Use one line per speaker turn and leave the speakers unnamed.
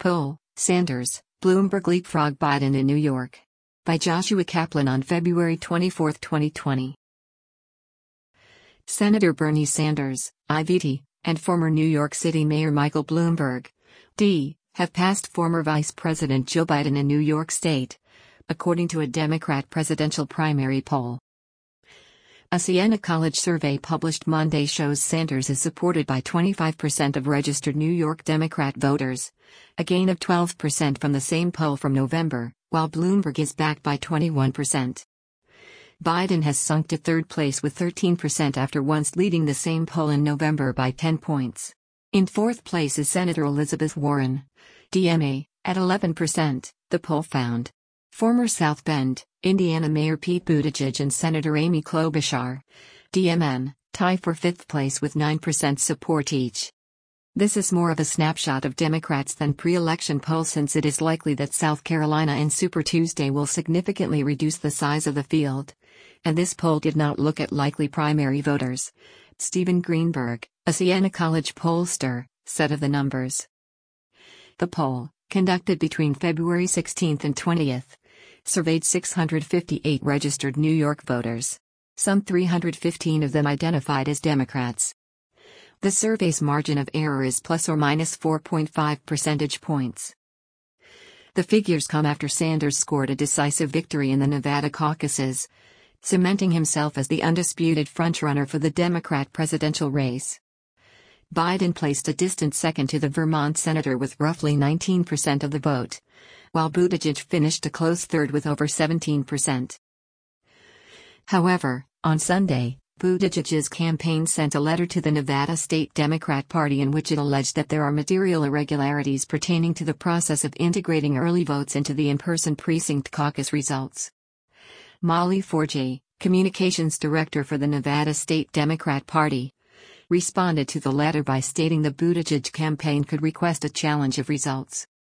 Poll: Sanders, Bloomberg leapfrog Biden in New York. By Joshua Kaplan on February 24, 2020. Senator Bernie Sanders, IVT, and former New York City Mayor Michael Bloomberg, D., have passed former Vice President Joe Biden in New York State, according to a Democrat presidential primary poll. A Siena College survey published Monday shows Sanders is supported by 25% of registered New York Democrat voters, a gain of 12% from the same poll from November, while Bloomberg is backed by 21%. Biden has sunk to third place with 13% after once leading the same poll in November by 10 points. In fourth place is Senator Elizabeth Warren, DMA, at 11%, the poll found. Former South Bend, Indiana Mayor Pete Buttigieg and Senator Amy Klobuchar, DMN, tie for fifth place with 9% support each. This is more of a snapshot of Democrats than pre-election polls, since it is likely that South Carolina and Super Tuesday will significantly reduce the size of the field. And this poll did not look at likely primary voters. Stephen Greenberg, a Siena College pollster, said of the numbers. The poll, conducted between February 16 and 20, surveyed 658 registered New York voters. Some 315 of them identified as Democrats. The survey's margin of error is plus or minus 4.5 percentage points. The figures come after Sanders scored a decisive victory in the Nevada caucuses, cementing himself as the undisputed frontrunner for the Democrat presidential race. Biden placed a distant second to the Vermont senator with roughly 19% of the vote, while Buttigieg finished a close third with over 17%. However, on Sunday, Buttigieg's campaign sent a letter to the Nevada State Democrat Party in which it alleged that there are material irregularities pertaining to the process of integrating early votes into the in-person precinct caucus results. Molly Forgey, communications director for the Nevada State Democrat Party, responded to the letter by stating the Buttigieg campaign could request a challenge of results.